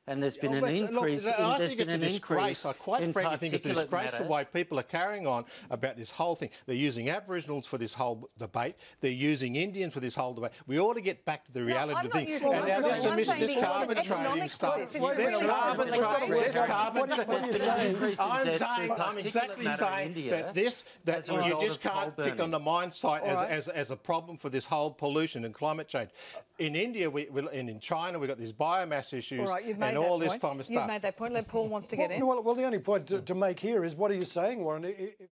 and there's been an increase. I think it's a disgrace. I quite frankly think it's a disgrace the way people are carrying on about this whole thing. They're using Aboriginals for this whole debate. They're using Indians for this whole debate. We ought to get back to the reality of the thing. And now this carbon trading stuff. I'm exactly saying that you just can't pick on the mine site as a problem for this whole pollution and climate change. In India and in China, we've got these biomass issues and all this type of stuff. You've made that point. Paul wants to get in. Well, the only point to make here is, what are you saying, Warren?